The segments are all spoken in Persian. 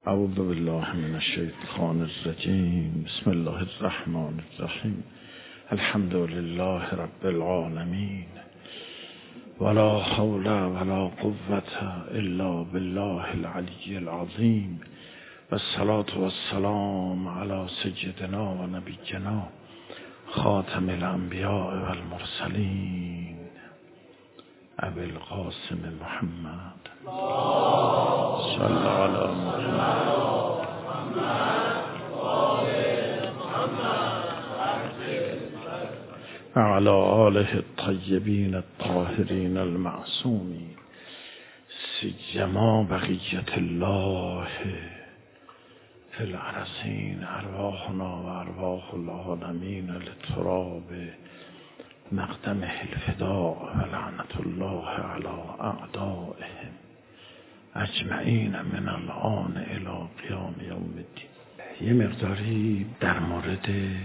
اعوذ بالله من الشیطان الرجیم. بسم الله الرحمن الرحیم. الحمد لله رب العالمین ولا حول ولا قوة الا بالله العلی العظیم والصلاة والسلام علی سیدنا و نبینا خاتم الانبیاء والمرسلین ابی القاسم محمد صلی علی محمد وعلى آله الطیبین الطاهرین المعصومین سیما بقیت الله فی الارضین ارواحنا و ارواح العالمین لتراب مقدمه الفداء و لعنت الله علی اعدائهم اجمعین من الان الی قیام یوم الدین. یه مقداری در مورد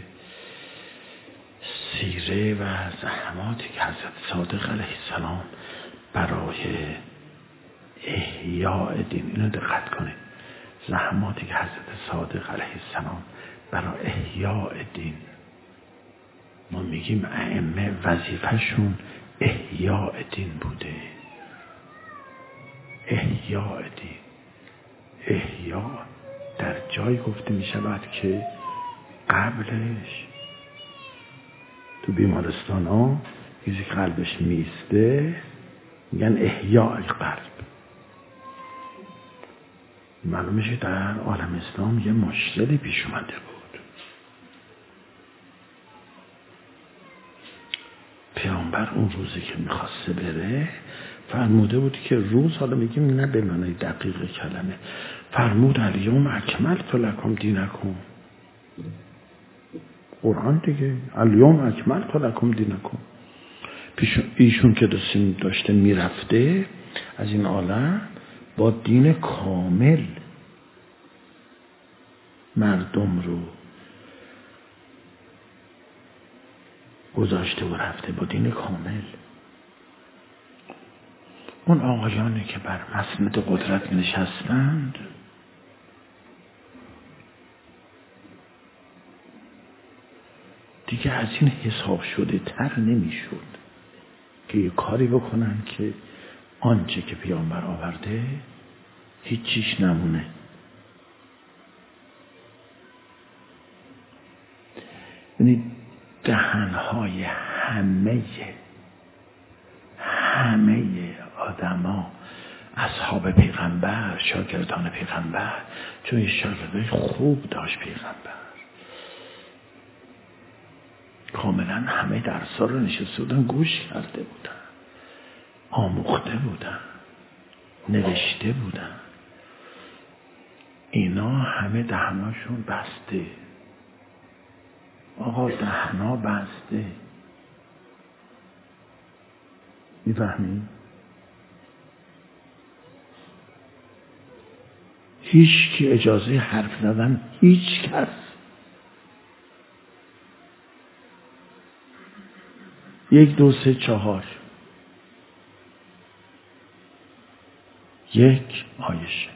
سیره و زحماتی که حضرت صادق علیه السلام برای احیاء دین، اینو دقت کنید، زحماتی که حضرت صادق علیه السلام برای احیاء دین، ما میگیم ائمه وظیفه‌شون احیاء دین بوده. احیاء دین، احیاء در جای گفته میشود که قبلش تو بیمارستان ها کسی قلبش میسته میگن احیاء قلب. معلومه که در عالم اسلام یه مشکلی پیش اومده بود. پیامبر اون روزی که میخواسته بره فرموده بود که روز، حالا میگیم نه به معنی دقیق کلمه، فرمود الیوم اکملت لکم دینکم. قرآن دیگه، الیوم اکملت لکم دینکم. ایشون که داشته میرفته از این عالم با دین کامل مردم رو گذاشته و رفته با دین کامل. اون آقایانی که بر مسند قدرت نشستند دیگه از این حساب شده تر نمیشد که یه کاری بکنن که آنچه که پیامبر آورده هیچیش نمونه. یعنی دهنهای همه آدما، اصحاب پیغمبر، شاگردان پیغمبر، چون یه شاگردای خوب داشت پیغمبر، کاملا همه درس‌ها رو نشسته بودن گوش کرده بودن، آموخته بودن، نوشته بودن. اینا همه دهناشون بسته. آقا دهنا بسته، میفهمی؟ هیچ کی اجازه حرف زدن، هیچ کس. یک دو سه چهار، یک عایشه.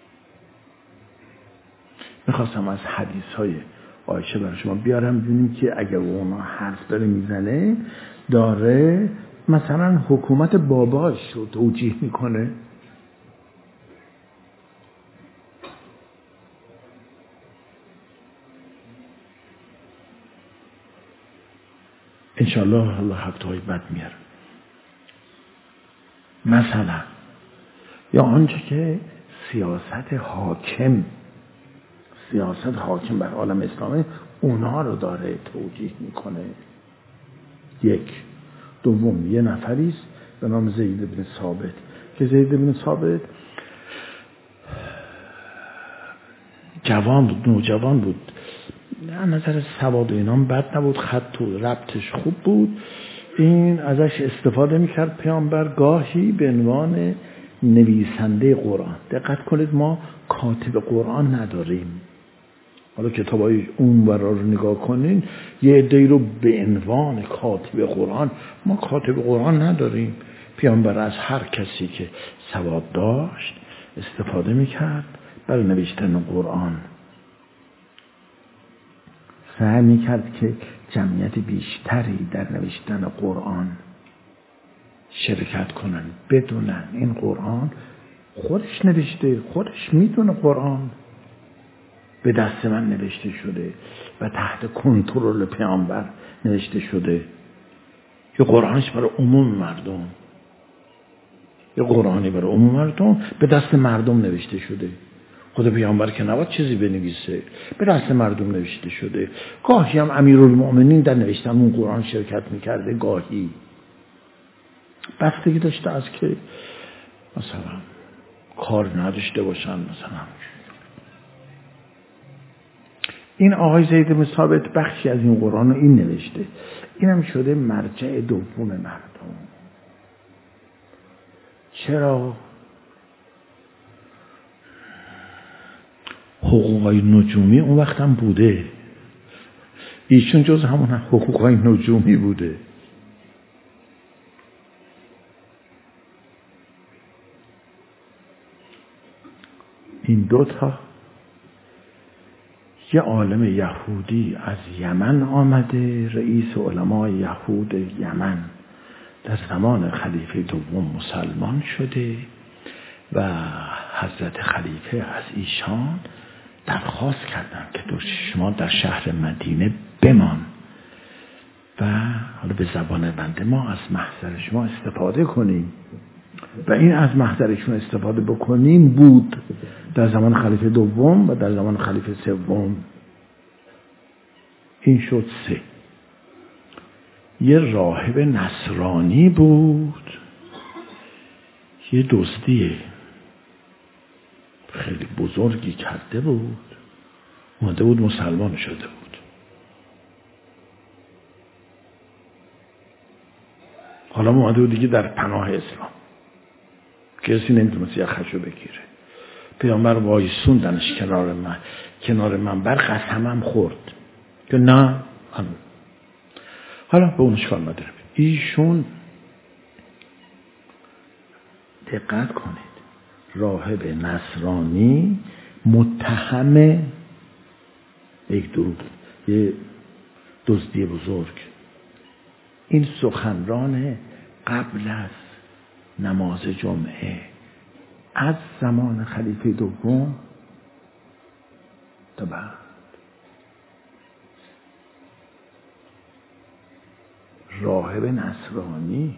میخواستم از حدیث-های عایشه برای شما بیارم ببینیم که اگر اونا حرف داره میزنه داره مثلا حکومت باباش رو توجیه میکنه. انشاءالله الله هفته‌های بعد میاره. مثلا یا آنچه که سیاست حاکم بر عالم اسلامی اونها رو داره توجیه میکنه. یک. دوم، یه نفریست به نام زید بن ثابت که زید بن ثابت جوان بود، نوجوان بود، نه نظر سواد و اینام بد نبود، خط و ربطش خوب بود. این ازش استفاده میکرد پیامبر گاهی به عنوان نویسنده قرآن. دقت کنید ما کاتب قرآن نداریم. حالا کتابای اون ورا رو نگاه کنین یه عده‌ای رو به عنوان کاتب قرآن، ما کاتب قرآن نداریم. پیامبر از هر کسی که سواد داشت استفاده میکرد، برای نوشتن قرآن سعی میکرد که جمعیت بیشتری در نوشتن قرآن شرکت کنن، بدونن این قرآن خودش نوشته، خودش میدونه قرآن به دست من نوشته شده و تحت کنترل پیامبر نوشته شده. یه قرآنش برای عموم مردم، یه قرآنی برای عموم مردم به دست مردم نوشته شده. خود پیامبر که نباید چیزی بنویسه، به دست مردم نوشته شده. گاهی هم امیرالمؤمنین در نوشتن اون قرآن شرکت میکرده، گاهی بستگی داشته از که مثلا کار نداشته باشن. مثلا این آقای زید بن ثابت بخشی از این قرآن رو این نوشته، اینم شده مرجع دوم مردم. چرا؟ حقوقای نجومی اون وقت هم بوده، ایشون جز همون حقوقای نجومی بوده. این دوتا، یه عالم یهودی از یمن آمده، رئیس علمای یهود یمن، در زمان خلیفه دوم مسلمان شده و حضرت خلیفه از ایشان درخواست کردند که شما در شهر مدینه بمان و حالا به زبان بنده ما از محضر شما استفاده کنیم. و این از محضرشون استفاده بکنیم بود در زمان خلیفه دوم و در زمان خلیفه سوم. این شد 3. یه راهب نصرانی بود، یه دزدی خیلی بزرگی کرده بود، اومده بود مسلمان شده بود. حالا اومده بود دیگه در پناه اسلام، کسی نمیتونست یخشو بگیره. پیامبر وایسوندنش کنار منبر، قسمم خورد که نه. حالا به اون اشکال نداره. ایشون دقت کنید، راهب نصرانی متهم یک دروغ، یه دزدی بزرگ. این سخنران قبل از نماز جمعه از زمان خلیفه دوم تا بعد. راهب نصرانی،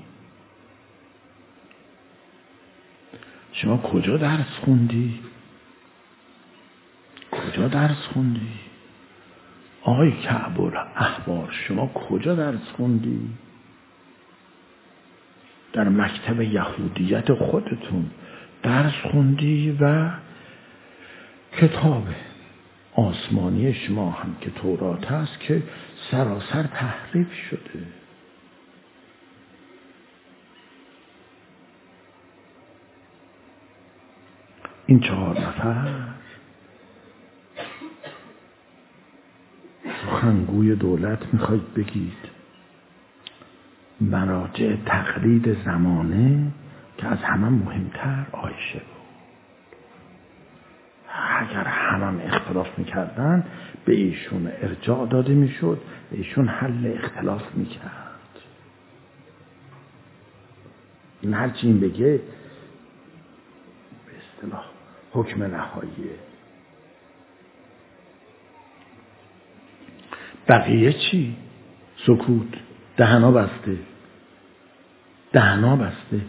شما کجا درس خوندی؟ کجا درس خوندی؟ آقای کعب احبار، شما کجا درس خوندی؟ در مکتب یهودیت خودتون درس خوندی و کتاب آسمانی شما هم که تورات هست که سراسر تحریف شده. این 4 نفر سخنگوی دولت میخواید بگید، مراجع تقلید زمانه که از همه مهمتر عایشه بود. اگر همه اختلاف میکردن به ایشون ارجاع داده میشد، به ایشون حل اختلاف میکرد. این هرچی این بگه به اصطلاح حکم نهاییه. بقیه چی؟ سکوت، دهنا بسته، دهنا بسته.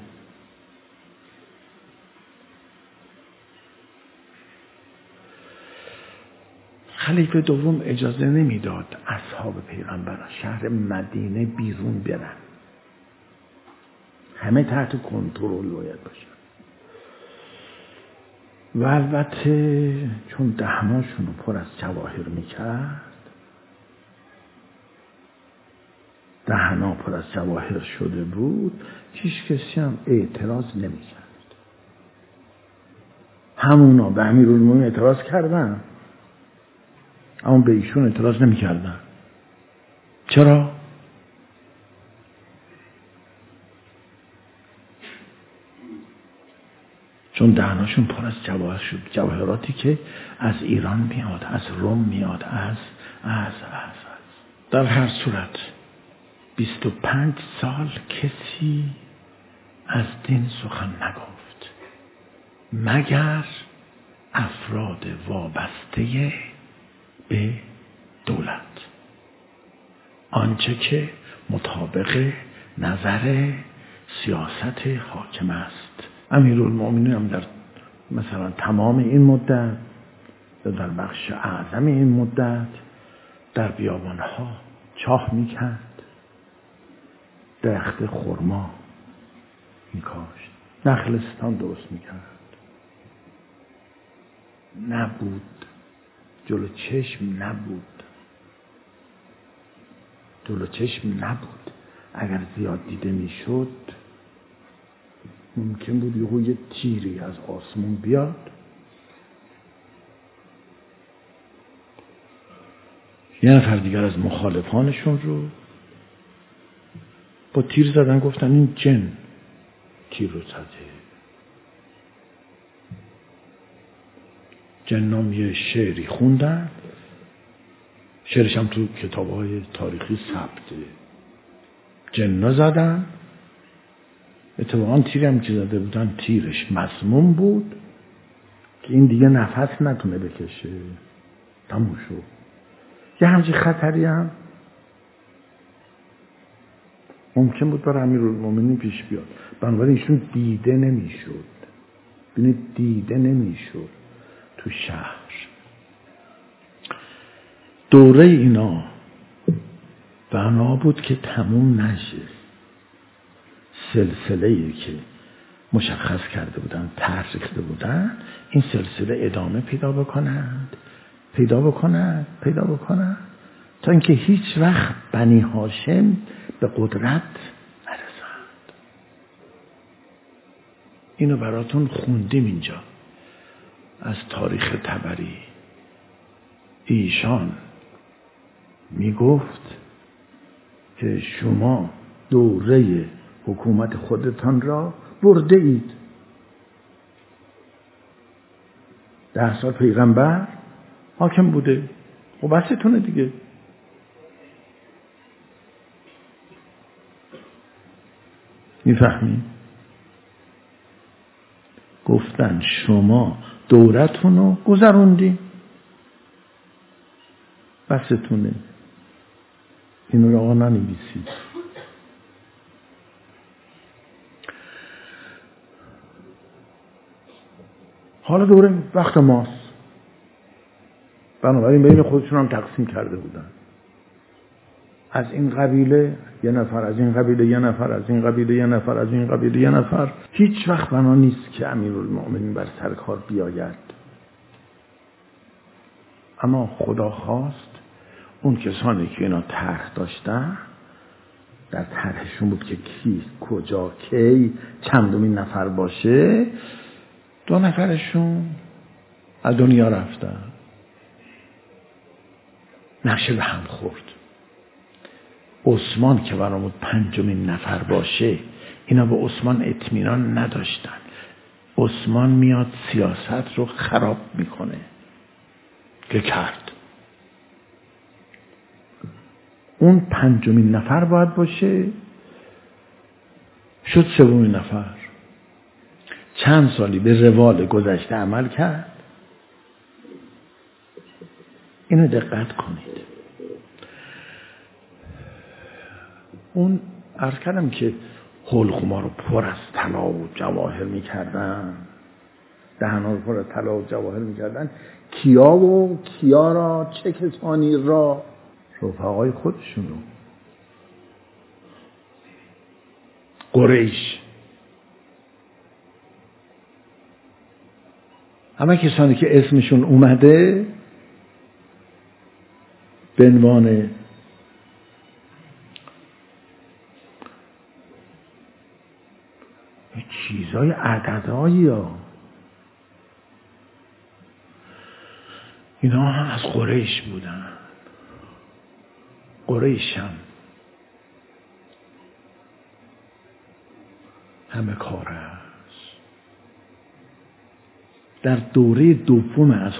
خلیفه دوم اجازه نمیداد اصحاب پیغمبر شهر مدینه بیرون برن، همه تحت کنترل باید باشن. و البته چون دهناشون رو پر از جواهر میکرد، دهنا پر از جواهر شده بود، هیچ کسی هم اعتراض نمیکرد. همونا به امیرالمومنین اعتراض کردن، اما به ایشون اعتراض نمیکردن. چرا؟ چون دهناشون پر از جواهر شد، جواهراتی که از ایران میاد، از روم میاد، از در هر صورت 25 سال کسی از دین سخن نگفت مگر افراد وابسته به دولت، آنچه که مطابق نظر سیاست حاکم است. امیرالمومنین هم در مثلا تمام این مدت و در بخش اعظم این مدت در بیابانها چاه میکرد، درخت خرما میکاشت، نخلستان درست میکرد. نبود، جلو چشم نبود. اگر زیاد دیده میشد ممکن بود یه تیری از آسمون بیاد، یه نفر دیگر از مخالفانشون رو با تیر زدن، گفتن این جن تیر رو زده. جنام یه شعری خوندن، شعرش هم تو کتاب‌های تاریخی ثبته. جنا زدن، اتفاقا تیری هم که زده بودن تیرش مسموم بود که این دیگه نفس نتونه بکشه، تموم شد. یه همچین خطری هم ممکن بود برای امیرالمومنین پیش بیاد، بنابراین ایشون دیده نمیشد تو شهر. دوره اینا بنا بود که تموم نشه، سلسله‌ای که مشخص کرده بودن، طرح ریخته بودن، این سلسله ادامه پیدا بکنند تا اینکه هیچ وقت بنی هاشم به قدرت نرسند. اینو براتون خوندیم اینجا از تاریخ طبری. ایشان میگفت که شما دوره حکومت خودتان را برده اید. 10 سال پیغمبر حاکم بوده، خب بسیتونه دیگه. میفهمید؟ گفتن شما دورتون رو گذروندی، بسیتونه. اینو رو آقا ننویسید. حالا دوره وقت ماست، بنابراین بین خودشون هم تقسیم کرده بودن. از این قبیله یه نفر، از این قبیله یه نفر، از این قبیله یه نفر، از این قبیله یه نفر. هیچ وقت بنا نیست که امیرالمومنین بر سر کار بیاید، اما خدا خواست اون کسانی که اینا طرح داشتن، در طرحشون بود که کی، کجا، کی، چندمین نفر باشه، 2 نفرشون از دنیا رفتن. نقشه به هم خورد. عثمان که برامون 5مین نفر باشه، اینا به عثمان اطمینان نداشتن. عثمان میاد سیاست رو خراب میکنه که کرد. اون 5مین نفر باید باشه، شد 3مین نفر. چند سالی به روال گذشته عمل کرد. اینو دقت کنید. اون عرض کردم که حلقوما رو پر از طلا و جواهر میکردن، دهنا رو پر از طلا و جواهر میکردن. کیا را، چه کسانی را؟ رفقای خودشون رو. قریش. همه کسانی که اسمشون اومده به عنوان چیزای عددهایی ها، اینا از قریش بودن. قریش هم همه کار است. در دوره دوم از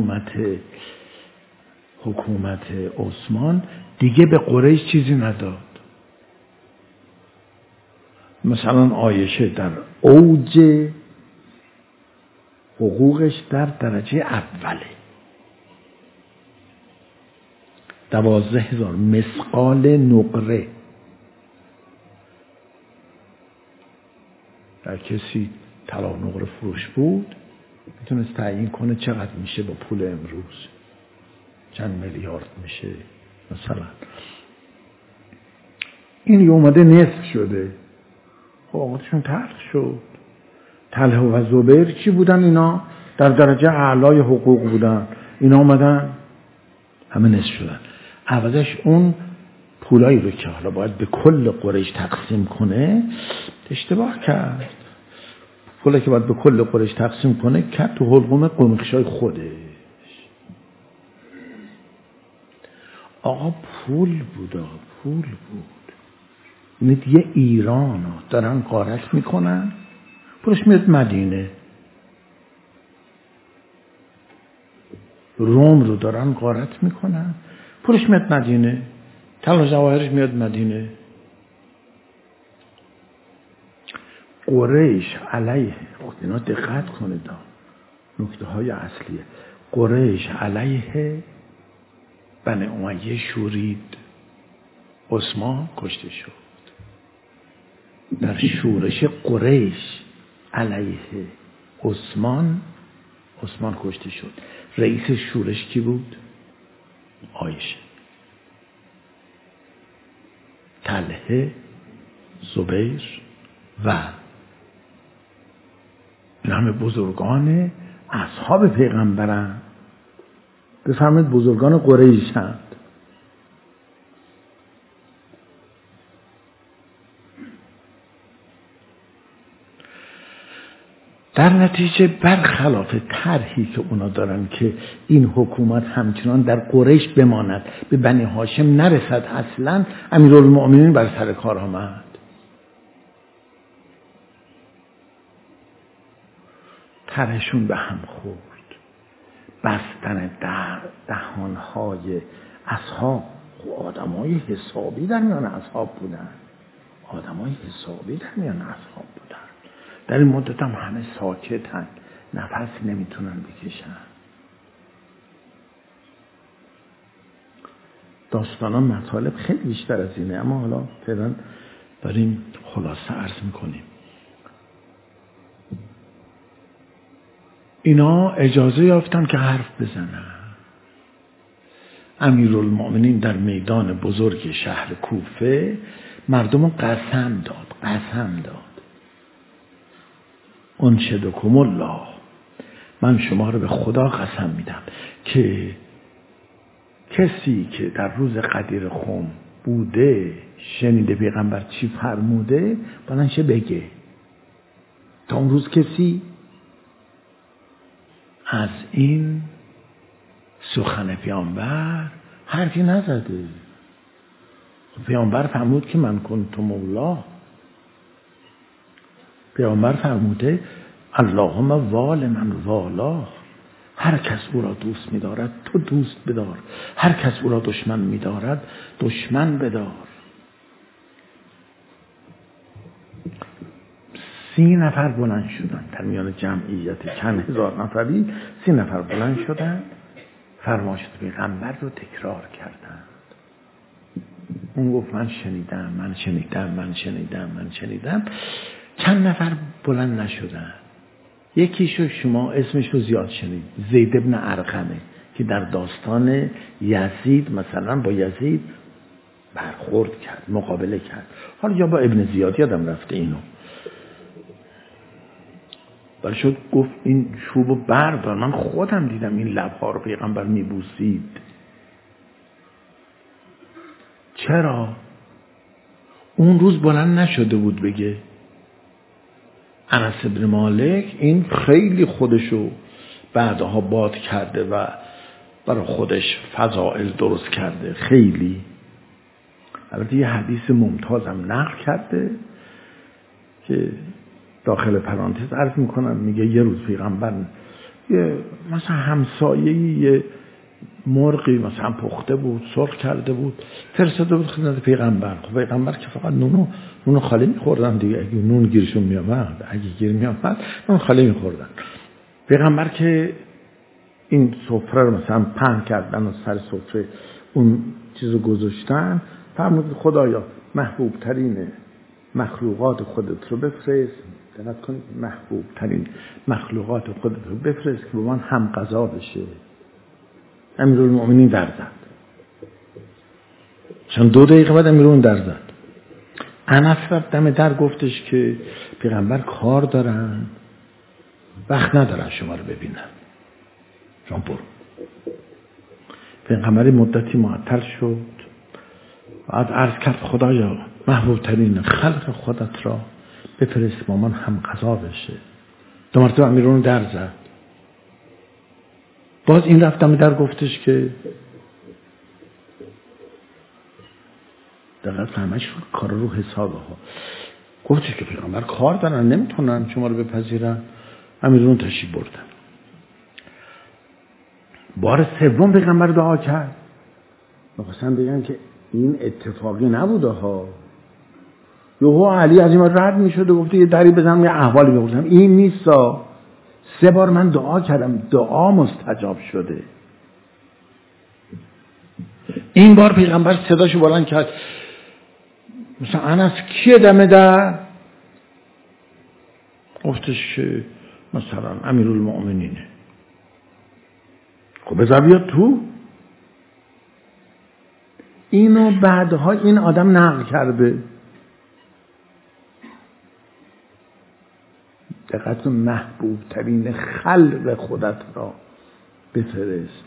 حکومت عثمان دیگه به قریش چیزی نداد. مثلا عایشه در اوج حقوقش در درجه اوله، 12,000 مثقال نقره. در کسی طلا نقره فروش بود میتونست تعیین کنه چقدر میشه با پول امروز، چند میلیارد میشه مثلا. این اومده نصف شده، حقوقشون تلخ شد. طلحه و زبیر چی بودن؟ اینا در درجه اعلای حقوق بودن، اینا اومدن همه نصف شدن. عوضش اون پولایی رو که حالا باید به کل قریش تقسیم کنه اشتباه کرد. پولی که باید به کل قریش تقسیم کنه کرد تو حلقوم قمیخشای خودش. آقا پول بود. این دیگه ایران دارن غارت میکنن، پولش میاد مدینه. روم رو دارن غارت میکنن، پولش میاد مدینه. طلا جواهرش میاد مدینه. قریش علیه، اینا دقت کنید، نکته های اصلیه. قریش علیه بنی امیه شورید، عثمان کشته شد. در شورش قریش علیه عثمان کشته شد. رئیس شورش کی بود؟ عایشه. طلحه، زبیر و این همه بزرگان اصحاب پیغمبرن. بفرمایید بزرگان قریش هستند. در نتیجه برخلاف طرحی که اونا دارن که این حکومت همچنان در قریش بماند، به بنی هاشم نرسد، اصلا امیرالمؤمنین بر سر کار آمد. طرحشون به هم خورد. بستن دهانهای اصحاب. آدمای حسابی در میان اصحاب بودن. در این مدت هم همه ساکتن، نفس نمیتونن بکشن. داستانا مطالب خیلی بیشتر از اینه، اما حالا فعلا داریم خلاصه عرض میکنیم. اینا اجازه یافتن که حرف بزنن. امیرالمؤمنین در میدان بزرگ شهر کوفه مردم قسم داد. انشدکم الله، من شما رو به خدا قسم میدم که کسی که در روز غدیر خم بوده، شنیده پیغمبر چی فرموده، بلنشه بگه. تا اون روز کسی از این سخن پیامبر حرفی نزده. پیامبر فرمود که من کنتم الله. پیامبر فرموده اللهم وال من والاه. هر کس او را دوست می‌دارد تو دوست بدار، هر کس او را دشمن می‌دارد دشمن بدار. 30 نفر بلند شدن در میان جمعیت چند هزار نفری. 30 نفر بلند شدن، فرمایش پیغمبر رو تکرار کردند. اون گفت من شنیدم. چند نفر بلند نشدن. یکیشو شما اسمشو زیاد شنید، زید ابن ارقمه، که در داستان یزید مثلا با یزید برخورد کرد، مقابله کرد. حالا یا با ابن زیاد، یادم رفته اینو. ولی شد گفت این چوبو بردار، من خودم دیدم این لبها رو پیغمبر میبوسید. چرا؟ اون روز بلند نشده بود بگه. انس ابن مالک این خیلی خودشو بعدها باد کرده و برای خودش فضائل درست کرده خیلی. البته یه حدیث ممتازم نقل کرده که داخل پرانتز عرض میکنم، میگه یه روز پیغمبر یه مثلا همسایه‌ای یه مرغی مثلا پخته بود، سرخ کرده بود، فرستاده بود خدمت پیغمبر. خب پیغمبر که فقط نونو خالی می‌خوردن دیگه، اگه نون گیرشون میامد، اگه گیر میامد نون خالی می‌خوردن. پیغمبر که این سفره رو مثلا پهن کردن و سر سفره اون چیزو گذاشتن، فرمود خدایا محبوب ترین مخلوقات خودت رو بفرست، دقت کنید، محبوب ترین مخلوقات خودت رو بفرست که با من هم غذا بشه. امیرالمؤمنین در زد. چون 2 دقیقه بعد امیرالمؤمنین در زد. انس رفت دم در گفتش که پیغمبر کار دارن، وقت ندارن شما رو ببینن، شما برو. پیغمبر مدتی معطل شد، بعد عرض کرد خدایا محبوب ترین خلق خودت را بفرست با من هم غذا بشه. 2 مرتبه امیرالمؤمنین در زد. باز این رفتم در گفتش که دقیقا همش کار رو حسابه ها. گفتش که پیغمبر کار دارن نمیتونن شما رو بپذیرن. امیرالمؤمنین تشریف بردن. بار 3 پیغمبر دعا کرد. می‌خواستن بگن که این اتفاقی نبوده ها. یهو علی از این رد میشد و گفته یه دری بزنم یه احوالی بپرسم. این نیستا. 3 بار من دعا کردم، دعا مستجاب شده. این بار پیغمبر صداشو بلند کرد، مثلا انس کیه دم در؟ گفتش مثلا امیرالمؤمنینه. خب بذار بیاد تو. اینو بعدها این آدم نقل کرده. دقیقا محبوب ترین خلق خودت را بفرست.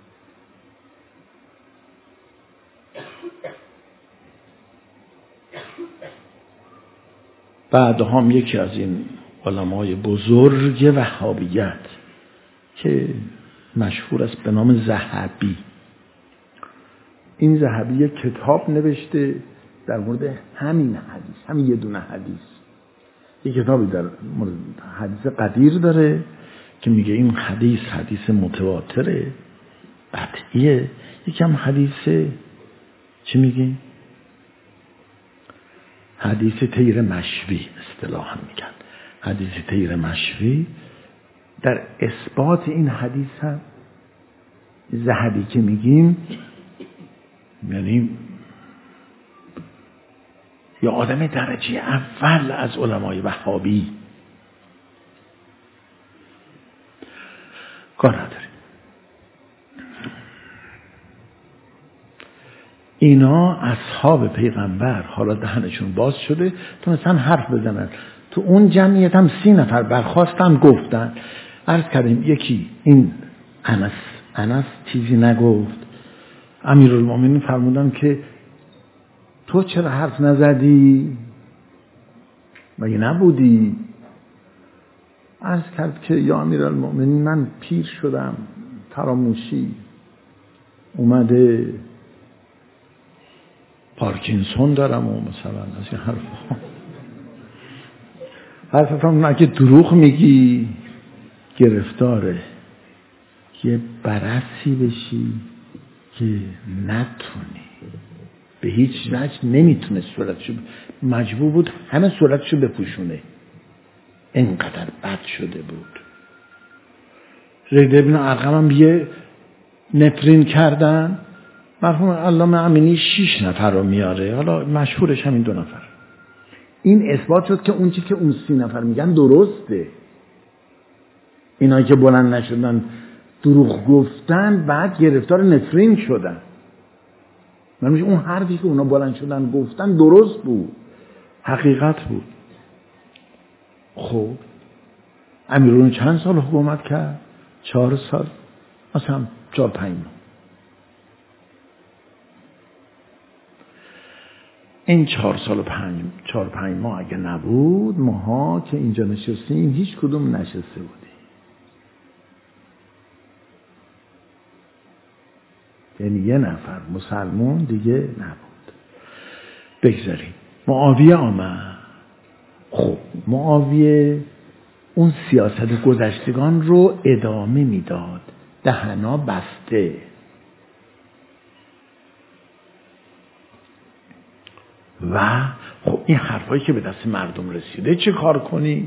بعدها هم یکی از این علمای بزرگ وهابیت که مشهور است به نام ذهبی، این ذهبی یک کتاب نوشته در مورد همین حدیث، همین یه دونه حدیث. یک کتابی در مورد حدیث قدیر داره که میگه این حدیث متواتره، قطعیه. یکم حدیث چی میگه؟ حدیث تیر مشوی اصطلاحاً میگن. حدیث تیر مشوی در اثبات این حدیث هم ذهبی که میگیم یعنی یا آدم درجه اول از علمای وهابی کار نداریم. اینا اصحاب پیغمبر حالا دهنشون باز شده تونستن حرف بزنن. تو اون جمعیت هم 30 نفر برخواستن گفتن. عرض کردیم یکی این انس چیزی نگفت. امیرالمؤمنین فرمودن که تو چرا حرف نزدی؟ مگه نبودی؟ عرض کرد که یا امیرالمؤمنین من پیر شدم، فراموشی اومده، پارکینسون دارم و مثلا از این حرفم اگه دروغ میگی گرفتاره یه برسی بشی که نتونی به هیچ وجه نمیتونه صورتشو، مجبور بود همه صورتشو بپوشونه، اینقدر بد شده بود. زید ابن ارقم هم یه نفرین کردن، مرحوم علامه امینی 6 نفر رو میاره، حالا مشهورش همین 2 نفر. این اثبات شد که اون چی که اون 30 نفر میگن درسته. اینایی که بلند نشدن دروغ گفتن بعد گرفتار نفرین شدن. من اون حرفی که اونا بلند شدن گفتن درست بود، حقیقت بود. خب امیرالمؤمنین چند سال حکومت کرد؟ 4 سال، مثلا 4-5 ماه. این 4 سال و 4-5 ماه اگه نبود، ماها که اینجا نشستیم هیچ کدوم نشسته بودیم. یعنی یه نفر مسلمون دیگه نبود. بگذاریم معاویه آمد. خب معاویه اون سیاست گذشتگان رو ادامه میداد، دهنا بسته. و خب این حرفایی که به دست مردم رسیده چه کار کنی؟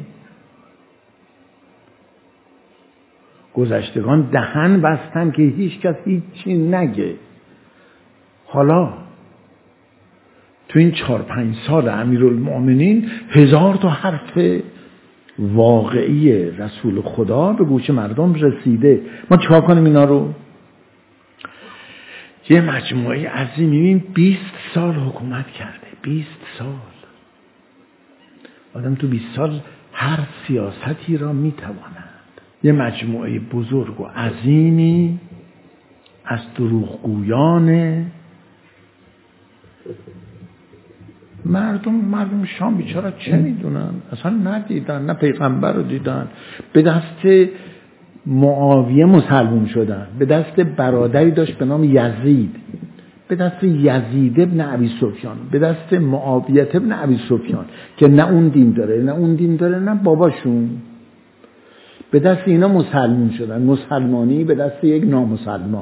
گذشتگان دهن بستن که هیچ کس هیچی نگه. حالا تو این 4-5 سال امیرالمؤمنین 1000 تا حرف واقعی رسول خدا به گوش مردم رسیده. ما چیکار کنیم اینا رو؟ یه مجموعه عظیم، میبینیم 20 سال حکومت کرده. 20 سال آدم تو 20 سال هر سیاستی را میتواند. یه مجموعه بزرگ و عظیمی از دروغگویان مردم شام بیچاره چه میدونن؟ اصلا ندیدن، نه پیغمبر رو دیدن. به دست معاویه مسلمون شدن، به دست برادری داشت به نام یزید، به دست یزید ابن ابی سفیان، به دست معاویه ابن ابی سفیان که نه اون دین داره نه اون دین داره نه باباشون، به دست اینا مسلمون شدن. مسلمانی به دست یک نامسلمان.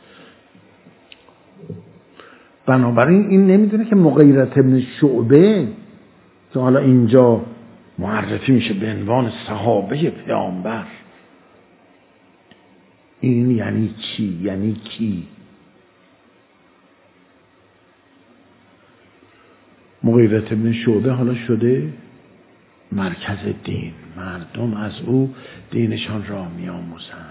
بنابراین این نمیدونه که مغیرة ابن شعبه که حالا اینجا معرفی میشه به عنوان صحابه پیامبر، این یعنی چی؟ یعنی کی؟ مغیرة ابن شعبه حالا شده مرکز دین، مردم از او دینشان را می‌آموزند.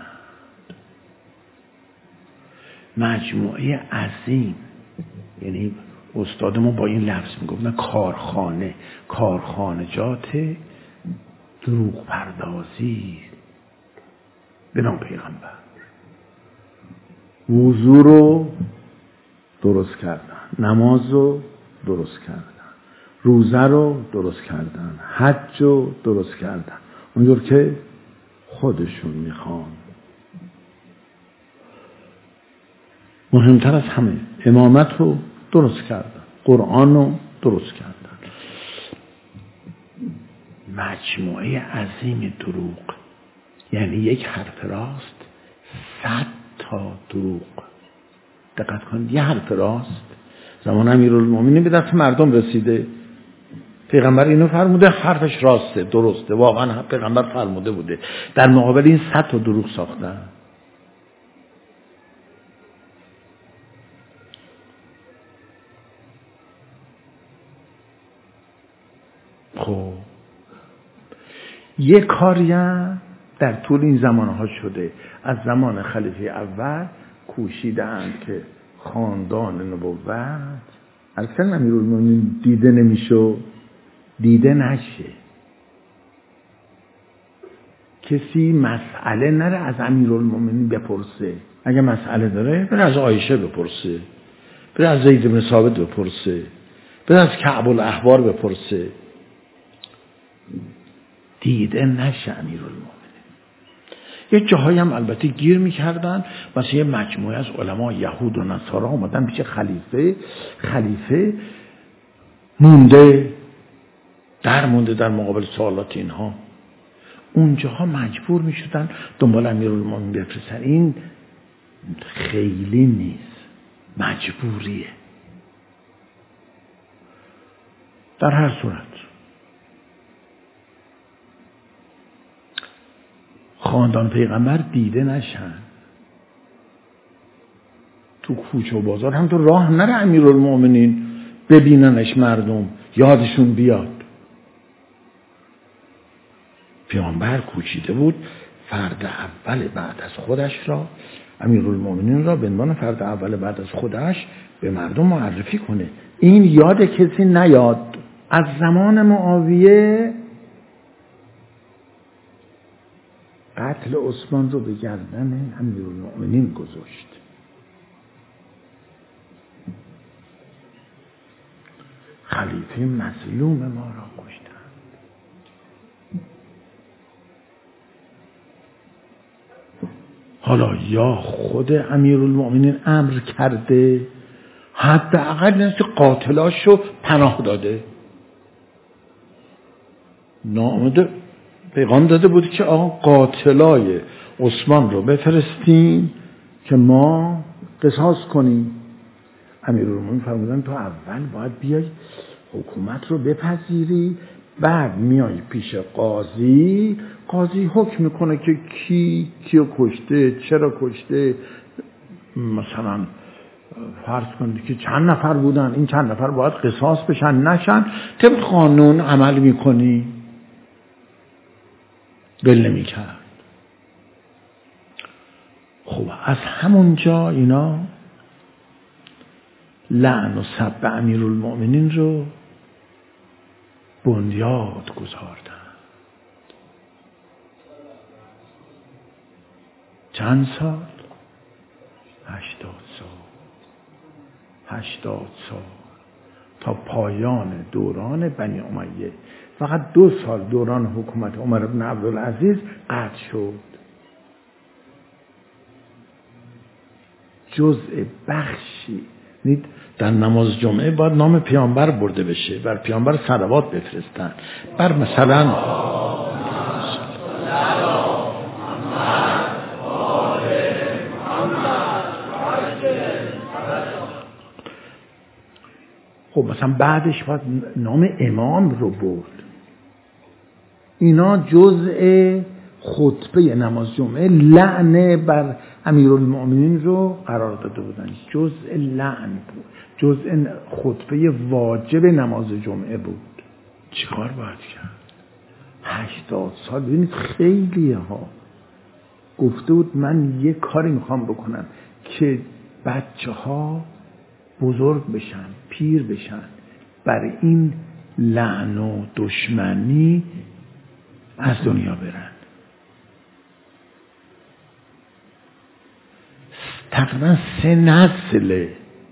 مجموعه عظیم، یعنی استاد ما با این لفظ میگفت نه کارخانجات دروغ پردازی به نام پیغمبر. وضو رو درست کردن، نماز رو درست کردن، روزه رو درست کردن، حج رو درست کردن اونجور که خودشون میخوان. مهمتر از همه امامت رو درست کردن، قرآن رو درست کردن. مجموعه عظیم دروغ، یعنی یک حرف راست 100 تا دروغ. دقت کنید، یه حرف راست زمان امیرالمومنین به دست مردم رسیده، پیغمبر اینو فرموده، حرفش راسته، درسته، واقعا پیغمبر فرموده بوده. در مقابل این 100 تا دروغ ساختن. خب یک کاری در طول این زمانها شده. از زمان خلیفه اول کوشیدند که خاندان نبوت اصلا امیرالمومنین دیده نمیشه، دیده نشه، کسی مسئله نره از امیرالمومنین بپرسه. اگه مسئله داره بره از عایشه بپرسه، بره از زید بن ثابت بپرسه، بره از کعب الاحبار بپرسه. دیده نشه امیرالمومنین. یه جاهایی هم البته گیر میکردن، مثلا یه مجموعه از علما یهود و نصارا اومدن پیش خلیفه مونده در مقابل سوالات اینها. اونجاها مجبور میشدن دنبال امیرالمومنین بفرستن. این خیلی نیست، مجبوریه. در هر صورت خاندان پیغمبر دیده نشن، تو کوچه و بازار هم تو راه نره امیرالمومنین ببیننش، مردم یادشون بیاد. پیامبر کوچیده بود فرد اول بعد از خودش را، امیرالمومنین را به عنوان فرد اول بعد از خودش به مردم معرفی کنه. این یاد کسی نیاد. از زمان معاویه قتل عثمان رو به گردن امیرالمومنین گذاشت. خلیفه مظلوم ما را کشتند. حالا یا خود امیرالمومنین امر کرده، حداقل نزد قاتلاشو پناه داده. نامده پیغام داده بود که آقا قاتلای عثمان رو بفرستین که ما قصاص کنیم. امیرالمومنین فرمودن تو اول باید بیای حکومت رو بپذیری، بعد میای پیش قاضی حکم میکنه که کیو کشته، چرا کشته، مثلا فرض کنید که چند نفر بودن، این چند نفر باید قصاص بشن نشن، طبق قانون عمل میکنی. بل نمیکرد. خب از همونجا اینا لعن و سب امیرالمؤمنین رو بنیاد گذاردن. چند سال؟ 80 سال تا پایان دوران بنی امیه. فقط 2 سال دوران حکومت عمر بن عبدالعزیز قطع شد. جزء بخشی در نماز جمعه باید نام پیامبر برده بشه، بر پیامبر صلوات بفرستن، بر مثلا خب مثلا بعدش باید نام امام رو برد. اینا جزء خطبه نماز جمعه لعن بر امیرالمؤمنین رو قرار داده بودن. جزء لعن بود، جزء خطبه واجب نماز جمعه بود. چیکار باید کرد؟ 80 سال. ببینید خیلی ها گفته بود من یه کاری میخوام بکنم که بچه ها بزرگ بشن، پیر بشن، بر این لعن و دشمنی از دنیا برن. تقریبا 3 نسل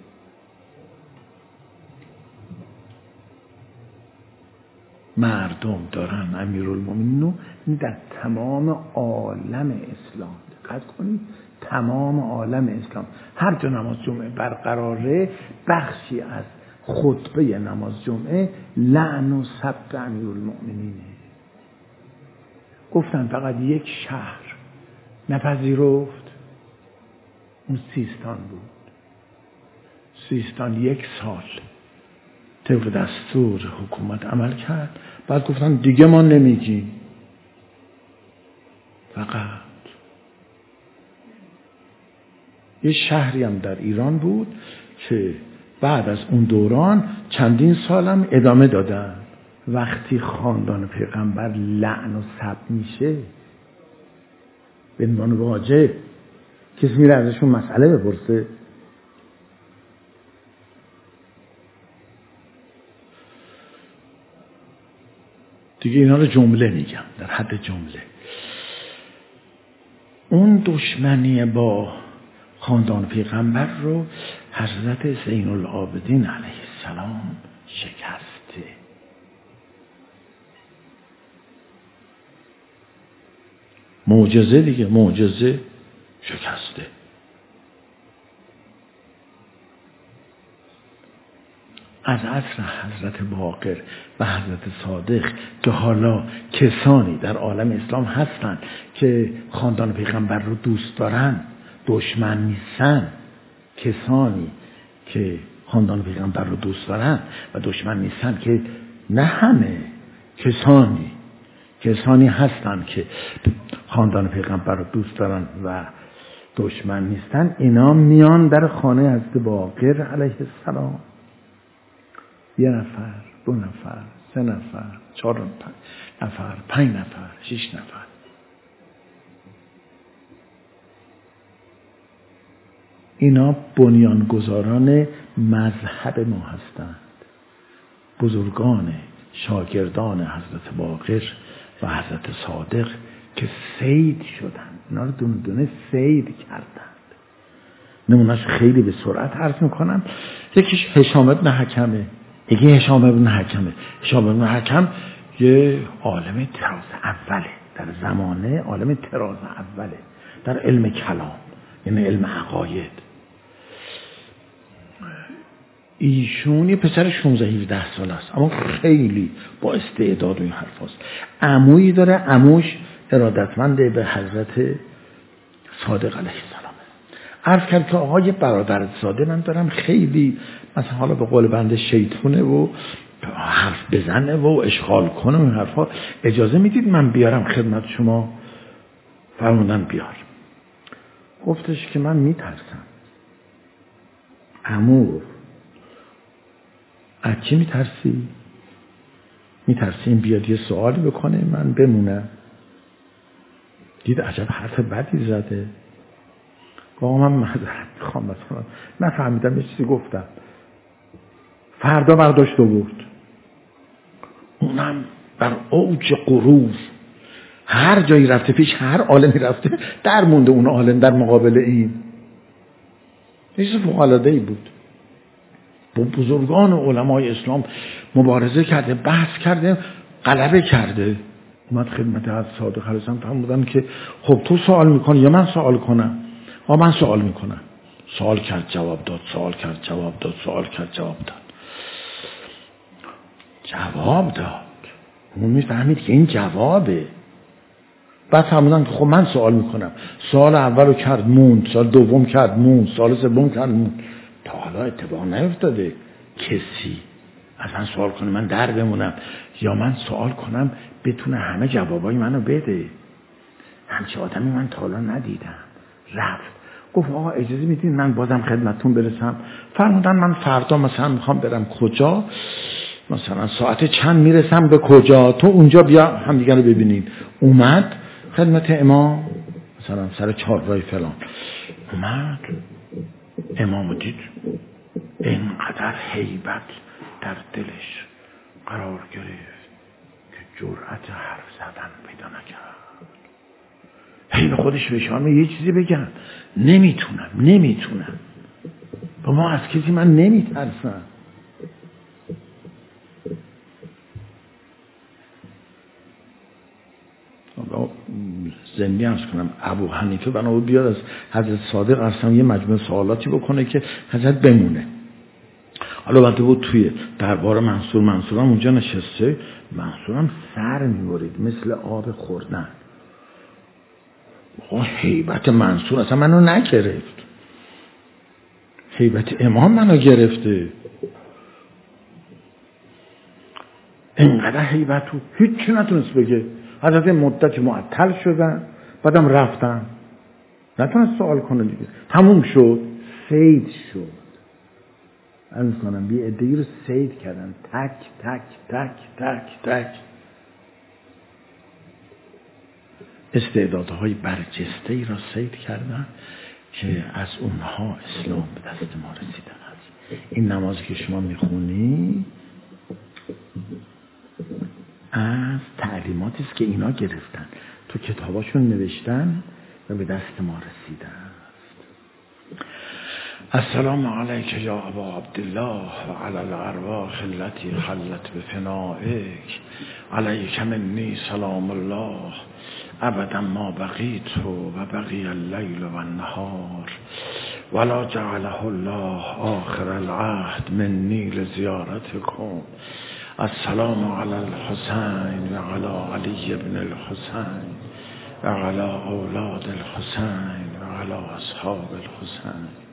مردم دارن امیرالمومنین رو در تمام عالم اسلام. دقت کنید، تمام عالم اسلام هر جا نماز جمعه برقراره بخشی از خطبه نماز جمعه لعن و سب امیرالمؤمنینه. گفتن فقط یک شهر نپذیرفت، اون سیستان بود. سیستان 1 سال طبق دستور حکومت عمل کرد، بعد گفتن دیگه ما نمیگیم. فقط یه شهری هم در ایران بود که بعد از اون دوران چندین سالم ادامه دادن. وقتی خاندان پیغمبر لعن و سب میشه به عنوان واجب، کسی میره ازشون مسئله بپرسه؟ دیگه اینا رو جمله میگم، در حد جمله. اون دشمنی با خاندان پیغمبر رو حضرت زین العابدین علیه السلام شکسته. معجزه دیگه، معجزه شکسته. از عصر حضرت باقر و حضرت صادق که حالا کسانی در عالم اسلام هستن که خاندان پیغمبر رو دوست دارن، دشمن نیستن. کسانی که خاندان پیغمبر رو دوست دارن و دشمن نیستن، که نه همه، کسانی هستن که خاندان پیغمبر رو دوست دارن و دشمن نیستن. اینا میان در خانه حضرت باقر علیه السلام، 1 نفر، 2 نفر، 3 نفر، 4 نفر، 5 نفر، 6 نفر. اینا بنیانگذاران مذهب ما هستند، بزرگان شاگردان حضرت باقر و حضرت صادق که سید شدند. اینا رو دونه دونه سید کردند. نمونهش خیلی به سرعت عرض میکنم. یکیش هشام ابن حکمه. هشام ابن حکم یه عالم طراز اوله در زمانه، عالم طراز اوله در علم کلام، یعنی علم عقاید. ایشون یه پسر 16-17 ساله است، اما خیلی با استعداد و این حرف هست. عمویی داره، عموش ارادتمند به حضرت صادق علیه السلام. عرض کرد که آقای برادرزاده من دارم خیلی مثلا حالا به قول بنده شیطونه و حرف بزنه و اشغال کنه و این حرفا، اجازه میدید من بیارم خدمت شما؟ فرمودن بیار. گفتش که من میترسم. عمو از چی میترسی؟ میترسی این بیاد یه سوالی بکنه من بمونم؟ دید عجب حرف بدی زده. آقا من معذرت میخوام مثلا نفهمیدم یه چیزی گفتم. فردا برداشت و برد، اونم بر اوج غرور، هر جایی رفته پیش هر عالمی رفته در مونده اون عالم در مقابل این. چیز فوق‌العاده‌ای بود. با بزرگان علمای اسلام مبارزه کرده، بحث کرده، غلبه کرده. اومد خدمت حضرت صادق علیه السلام فرمودن که خب تو سوال میکنی یا من سوال کنم؟ من سوال میکنم. سوال کرد جواب داد، سوال کرد جواب داد، سوال کرد جواب داد. جواب داد. اون میفهمید که این جوابه. بعد فرمودن که خب من سوال میکنم. سوال اولو کرد موند، سوال دوم کرد موند، سوال سوم کرد موند. تا حالا اتفاق نیفتاده کسی اصلا سوال کنه من در بمونم یا من سوال کنم بتونه همه جوابای منو بده. همچه آدمی من تا حالا ندیدم. رفت گفت آقا اجازه میدین من بازم خدمتتون برسم؟ فرمودن من فردا مثلا میخوام برم کجا، مثلا ساعت چند میرسم به کجا، تو اونجا بیا هم دیگر رو ببینین. اومد خدمت امام مثلا سر 4 رای فلان، اومد امامو دید، اینقدر هیبت در دلش قرار گرفت که جرأت حرف زدن پیدا نکرد. هی به خودش بشارم یه چیزی بگم، نمیتونم با ما از کسی من نمیترسم. زنده عرض کنم ابو حنیفه بنا بیاد از حضرت صادق اصلا یه مجموعه سوالاتی بکنه که حضرت بمونه. حالا وقتی بود توی دربار منصورم اونجا نشسته، منصورم سر میبرید مثل آب خوردن. هیبت منصور اصلا منو نگرفت، هیبت امام منو گرفته. اینقدر هیبتو هیچی نتونست بگه. حضرت مدت معطل شدن، بعدم رفتن، نتونست سوال کنه دیگه. تموم شد، سید شد. از کنم یه عده‌ای رو سید کردن، تک تک تک تک تک. استعدادهای برجسته ای را سید کردن که از اونها اسلام به دست ما رسیدن است. این نمازی که شما میخونی از تعلیماتی است که اینا گرفتن، تو کتاباشون نوشتن و به دست ما رسیده است. السلام علیک یا ابا عبدالله و علی الارواح التي حلت بفنائک، علیک منی سلام الله ابدا ما بقیت و بقی اللیل و النهار ولا جعله الله آخر العهد منی لزیارتکم. السلام علی الحسین و علی علی بن الحسین و علی اولاد الحسین و علی اصحاب الحسین.